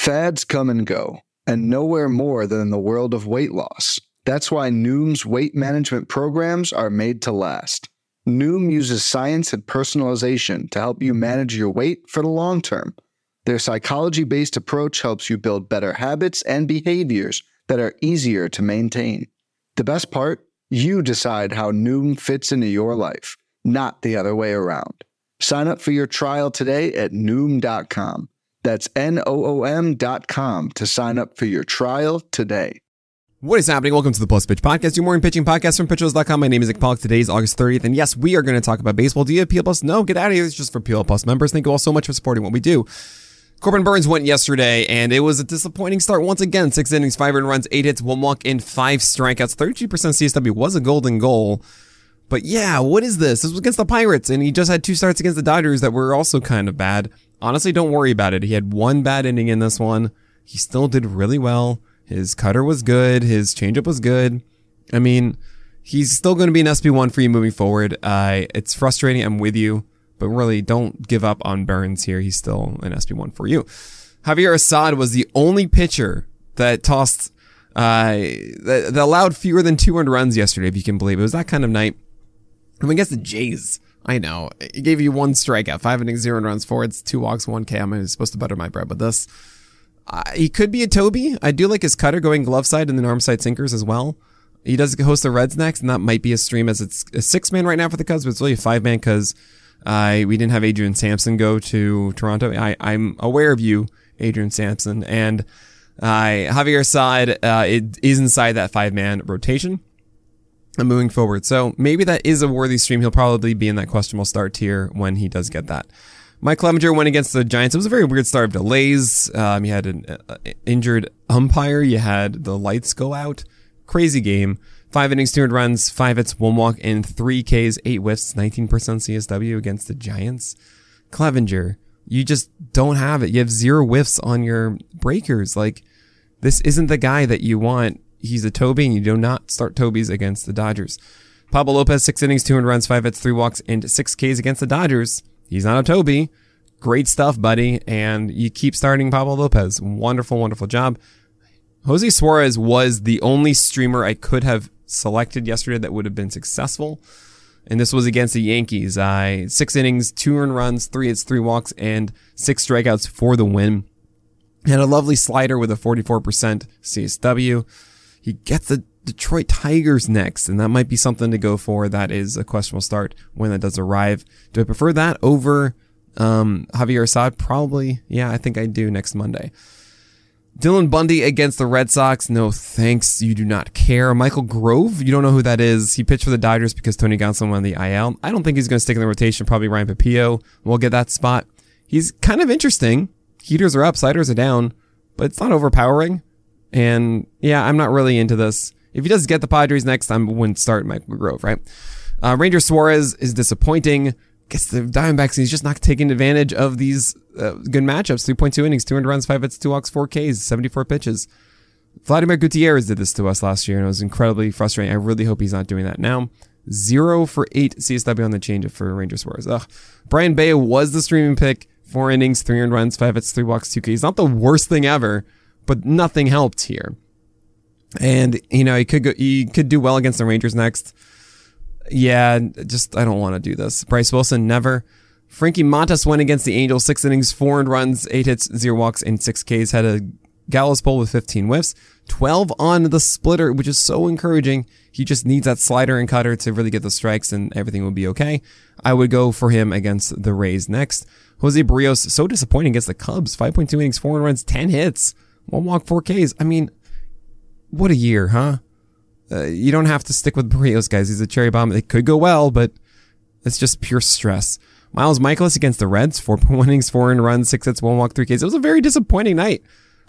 Fads come and go, and nowhere more than in the world of weight loss. That's why Noom's weight management programs are made to last. Noom uses science and personalization to help you manage your weight for the long term. Their psychology-based approach helps you build better habits and behaviors that are easier to maintain. The best part? You decide how Noom fits into your life, not the other way around. Sign up for your trial today at Noom.com. That's Noom.com to sign up for your trial today. What is happening? Welcome to the Plus Pitch Podcast, your morning pitching podcast from Pitchers.com. My name is Nick Pollock. Today is August 30th, and yes, we are going to talk about baseball. Do you have PL Plus? No, get out of here. It's just for PL Plus members. Thank you all so much for supporting what we do. Corbin Burnes went yesterday, and it was a disappointing start once again. 6 innings, 5 earned runs, 8 hits, 1 walk, and 5 strikeouts. 32% CSW was a golden goal. But yeah, what is this? This was against the Pirates, and he just had 2 starts against the Dodgers that were also kind of bad. Honestly, don't worry about it. He had 1 bad inning in this one. He still did really well. His cutter was good. His changeup was good. I mean, he's still going to be an SB1 for you moving forward. It's frustrating. I'm with you. But really, don't give up on Burnes here. He's still an SB1 for you. Javier Assad was the only pitcher that tossed, that allowed fewer than 200 runs yesterday, if you can believe it. It was that kind of night. I mean, against the Jays, I know. He gave you 1 strikeout, 5 innings, 0 runs, 4 hits, 2 walks, 1 K. I'm supposed to butter my bread with this. He could be a Toby. I do like his cutter going glove side and then arm side sinkers as well. He does host the Reds next, and that might be a stream as it's a 6-man right now for the Cubs, but it's really a 5-man because we didn't have Adrian Sampson go to Toronto. I'm aware of you, Adrian Sampson, and Javier Assad is inside that 5-man rotation moving forward. So maybe that is a worthy stream. He'll probably be in that questionable start tier when he does get that. Mike Clevenger went against the Giants. It was a very weird start of delays. You had an injured umpire. You had the lights go out. Crazy game. 5 innings, 200 runs, 5 hits, 1 walk, and 3 Ks, 8 whiffs, 19% CSW against the Giants. Clevenger, you just don't have it. You have 0 whiffs on your breakers. Like, this isn't the guy that you want. He's a Toby, and you do not start Tobies against the Dodgers. Pablo Lopez, 6 innings, 200 runs, 5 hits, 3 walks, and 6 Ks against the Dodgers. He's not a Toby. Great stuff, buddy. And you keep starting Pablo Lopez. Wonderful, wonderful job. Jose Suarez was the only streamer I could have selected yesterday that would have been successful. And this was against the Yankees. 6 innings, 2 earned runs, 3 hits, 3 walks, and 6 strikeouts for the win. Had a lovely slider with a 44% CSW. He gets the Detroit Tigers next, and that might be something to go for. That is a questionable start when that does arrive. Do I prefer that over Javier Assad? Probably. Yeah, I think I do next Monday. Dylan Bundy against the Red Sox. No thanks. You do not care. Michael Grove. You don't know who that is. He pitched for the Dodgers because Tony Gonsolin won the IL. I don't think he's going to stick in the rotation. Probably Ryan Pepillo will get that spot. He's kind of interesting. Heaters are up, sliders are down, but it's not overpowering. And yeah, I'm not really into this. If he does get the Padres next, I wouldn't start Michael Grove, right? Ranger Suarez is disappointing. Guess the Diamondbacks, he's just not taking advantage of these good matchups. 3.2 innings, 200 runs, 5 hits, 2 walks, 4 Ks, 74 pitches. Vladimir Gutierrez did this to us last year, and it was incredibly frustrating. I really hope he's not doing that now. 0 for 8 CSW on the changeup for Ranger Suarez. Ugh. Brian Bayo was the streaming pick. 4 innings, 3 earned runs, 5 hits, 3 walks, 2 Ks. Not the worst thing ever, but nothing helped here. And, you know, he could do well against the Rangers next. Yeah, just, I don't want to do this. Bryce Wilson, never. Frankie Montas went against the Angels, 6 innings, 4 earned runs, 8 hits, 0 walks, and 6 Ks. Had a Gallows pull with 15 whiffs, 12 on the splitter, which is so encouraging. He just needs that slider and cutter to really get the strikes, and everything will be okay. I would go for him against the Rays next. Jose Barrios, so disappointing against the Cubs. 5.2 innings, 4 earned runs, 10 hits, 1 walk, 4 Ks. I mean, what a year, huh? You don't have to stick with Barrios, guys. He's a cherry bomb. It could go well, but it's just pure stress. Miles Michaelis against the Reds, 4.1 innings, 4 earned runs, 6 hits, 1 walk, 3 Ks. It was a very disappointing night.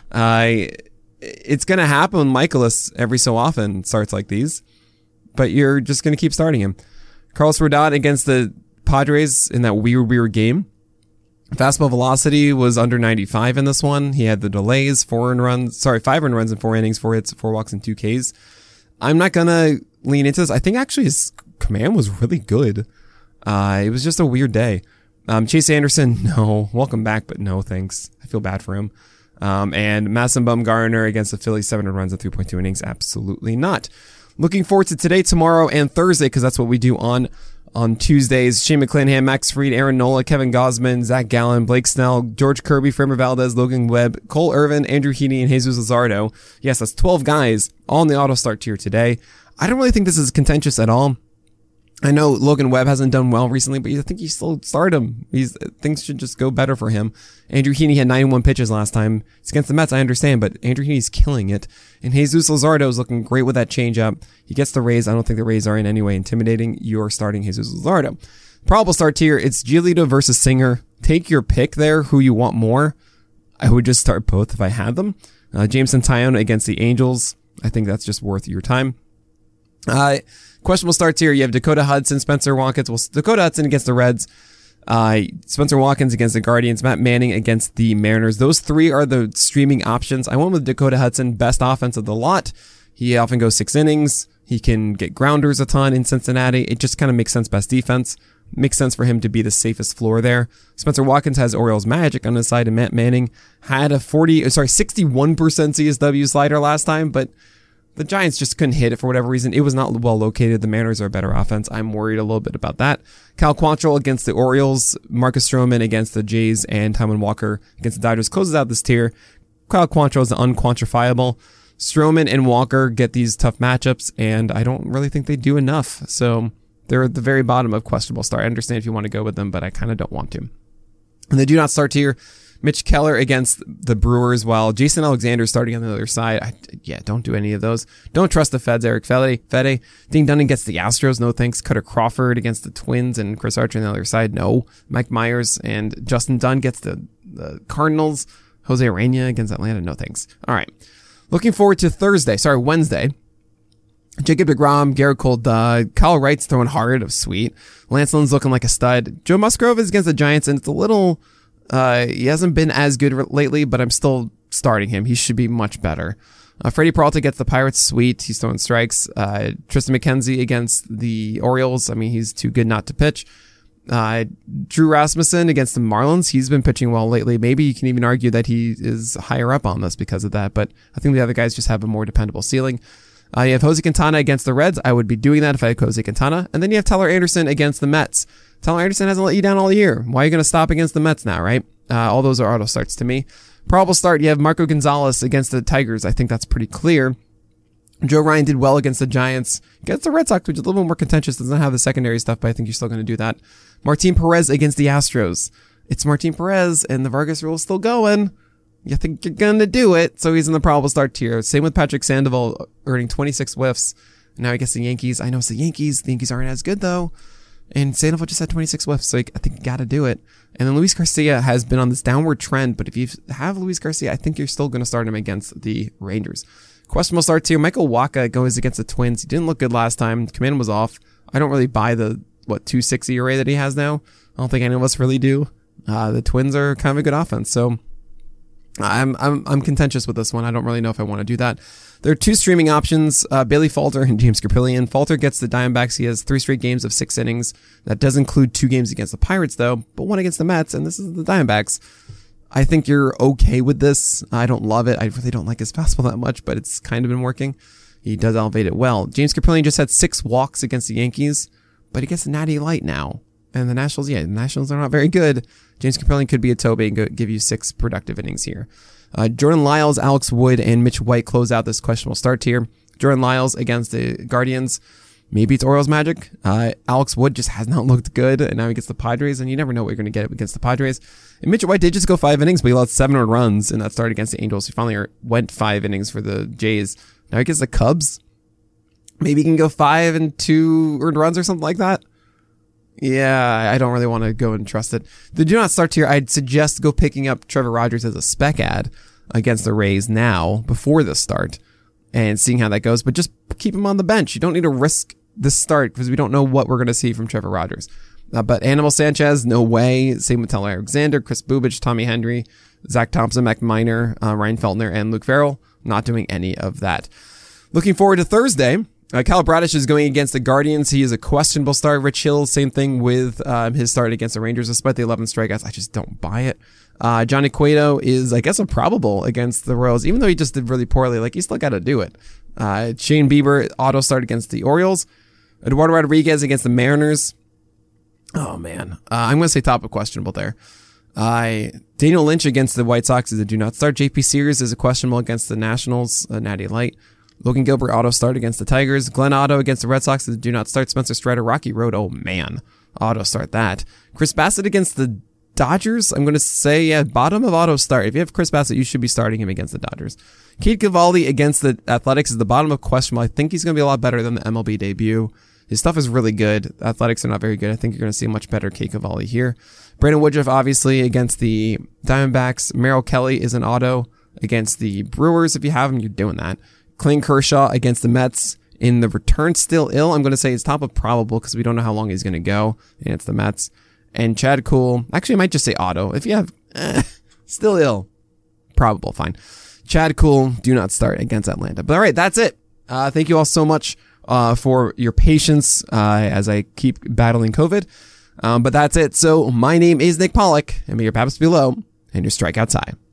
It's going to happen when Michaelis every so often starts like these, but you're just going to keep starting him. Carlos Rodon against the Padres in that weird game. Fastball velocity was under 95 in this one. He had the delays, 5 earned runs in 4 innings, 4 hits, 4 walks, and 2 Ks. I'm not going to lean into this. I think actually his command was really good. It was just a weird day. Chase Anderson, no. Welcome back, but no thanks. I feel bad for him. And Madison Bumgarner against the Phillies, 700 runs in 3.2 innings. Absolutely not. Looking forward to today, tomorrow, and Thursday, because that's what we do on Tuesdays. Shane McClanahan, Max Fried, Aaron Nola, Kevin Gausman, Zach Gallen, Blake Snell, George Kirby, Framber Valdez, Logan Webb, Cole Irvin, Andrew Heaney, and Jesus Luzardo. Yes, that's 12 guys all in the auto start tier today. I don't really think this is contentious at all. I know Logan Webb hasn't done well recently, but I think you still start him. Things should just go better for him. Andrew Heaney had 91 pitches last time. It's against the Mets, I understand, but Andrew Heaney's killing it. And Jesus Luzardo is looking great with that changeup. He gets the Rays. I don't think the Rays are in any way intimidating. You're starting Jesus Luzardo. Probable start tier, it's Giolito versus Singer. Take your pick there, who you want more. I would just start both if I had them. Jameson Taillon against the Angels. I think that's just worth your time. Questionable starts here. You have Dakota Hudson, Spencer Watkins. Well, Dakota Hudson against the Reds. Spencer Watkins against the Guardians. Matt Manning against the Mariners. Those three are the streaming options. I went with Dakota Hudson, best offense of the lot. He often goes 6 innings. He can get grounders a ton in Cincinnati. It just kind of makes sense. Best defense. Makes sense for him to be the safest floor there. Spencer Watkins has Orioles magic on his side, and Matt Manning had a 61% CSW slider last time, but the Giants just couldn't hit it for whatever reason. It was not well located. The Mariners are a better offense. I'm worried a little bit about that. Cal Quantrill against the Orioles. Marcus Stroman against the Jays. And Taijuan Walker against the Dodgers closes out this tier. Cal Quantrill is unquantifiable. Stroman and Walker get these tough matchups, and I don't really think they do enough. So they're at the very bottom of questionable start. I understand if you want to go with them, but I kind of don't want to. And they do not start tier. Mitch Keller against the Brewers, while Jason Alexander starting on the other side. Don't do any of those. Don't trust the Feds. Eric Fede. Dean Dunn against the Astros, no thanks. Cutter Crawford against the Twins and Chris Archer on the other side, no. Mike Myers and Justin Dunn gets the Cardinals. Jose Arena against Atlanta, no thanks. All right. Looking forward to Wednesday. Jacob deGrom, Garrett Cole, Kyle Wright's throwing hard, sweet. Lance Lynn's looking like a stud. Joe Musgrove is against the Giants, and it's a little... he hasn't been as good lately, but I'm still starting him. He should be much better. Freddie Peralta gets the Pirates, sweet. He's throwing strikes. Tristan McKenzie against the Orioles. I mean, he's too good not to pitch. Drew Rasmussen against the Marlins. He's been pitching well lately. Maybe you can even argue that he is higher up on this because of that, but I think the other guys just have a more dependable ceiling. You have Jose Quintana against the Reds. I would be doing that if I had Jose Quintana. And then you have Tyler Anderson against the Mets. Tyler Anderson hasn't let you down all year. Why are you going to stop against the Mets now, right? All those are auto starts to me. Probable start, you have Marco Gonzalez against the Tigers. I think that's pretty clear. Joe Ryan did well against the Giants. Against the Red Sox, which is a little bit more contentious. Doesn't have the secondary stuff, but I think you're still going to do that. Martin Perez against the Astros. It's Martin Perez, and the Vargas rule is still going. You think you're going to do it, so he's in the probable start tier. Same with Patrick Sandoval, earning 26 whiffs. Now he gets the Yankees. I know it's the Yankees. The Yankees aren't as good, though. And Sandoval just had 26 whiffs, so I think you got to do it. And then Luis Garcia has been on this downward trend, but if you have Luis Garcia, I think you're still going to start him against the Rangers. Questionable start tier. Michael Wacha goes against the Twins. He didn't look good last time. Command was off. I don't really buy the 260 ERA that he has now. I don't think any of us really do. The Twins are kind of a good offense, so I'm contentious with this one. I don't really know if I want to do that. There are 2 streaming options, Bailey Falter and James Kaprielian. Falter gets the Diamondbacks. He has 3 straight games of 6 innings. That does include 2 games against the Pirates, though, but 1 against the Mets, and this is the Diamondbacks. I think you're okay with this. I don't love it. I really don't like his fastball that much, but it's kind of been working. He does elevate it well. James Kaprielian just had 6 walks against the Yankees, but he gets a natty light now. And the Nationals are not very good. James Kaprielian could be a Toby and give you 6 productive innings here. Jordan Lyles, Alex Wood, and Mitch White close out this questionable start here. Jordan Lyles against the Guardians. Maybe it's Orioles magic. Alex Wood just has not looked good, and now he gets the Padres, and you never know what you're going to get against the Padres. And Mitch White did just go 5 innings, but he lost 7 earned runs in that start against the Angels. He finally went 5 innings for the Jays. Now he gets the Cubs. Maybe he can go 5 and 2 earned runs or something like that. Yeah, I don't really want to go and trust it. The do not start tier, I'd suggest go picking up Trevor Rogers as a spec ad against the Rays now, before the start, and seeing how that goes. But just keep him on the bench. You don't need to risk the start because we don't know what we're going to see from Trevor Rogers. But Animal Sanchez, no way. Same with Tyler Alexander, Chris Bubich, Tommy Henry, Zach Thompson, Mac Minor, Ryan Feltner, and Luke Farrell. Not doing any of that. Looking forward to Thursday. Kyle Bradish is going against the Guardians. He is a questionable start. Rich Hill, same thing with his start against the Rangers, despite the 11 strikeouts. I just don't buy it. Johnny Cueto is, I guess, a probable against the Royals, even though he just did really poorly. Like, he still got to do it. Shane Bieber, auto start against the Orioles. Eduardo Rodriguez against the Mariners. Oh, man. I'm going to say top of questionable there. Daniel Lynch against the White Sox is a do not start. JP Sears is a questionable against the Nationals. Natty Light. Logan Gilbert auto start against the Tigers. Glenn Otto against the Red Sox is a do not start. Spencer Strider, Rocky Road. Oh, man. Auto start that. Chris Bassett against the Dodgers. I'm going to say, yeah, bottom of auto start. If you have Chris Bassett, you should be starting him against the Dodgers. Cade Cavalli against the Athletics is the bottom of questionable. I think he's going to be a lot better than the MLB debut. His stuff is really good. Athletics are not very good. I think you're going to see a much better Cade Cavalli here. Brandon Woodruff, obviously, against the Diamondbacks. Merrill Kelly is an auto against the Brewers. If you have him, you're doing that. Clayton Kershaw against the Mets in the return still ill. I'm going to say it's top of probable because we don't know how long he's going to go. And it's the Mets. And Chad Kuhl, actually I might just say auto. If you have still ill, probable, fine. Chad Kuhl, do not start against Atlanta. But all right, that's it. Thank you all so much for your patience as I keep battling COVID. But that's it. So my name is Nick Pollock, and may your paps be low and your strikeouts high.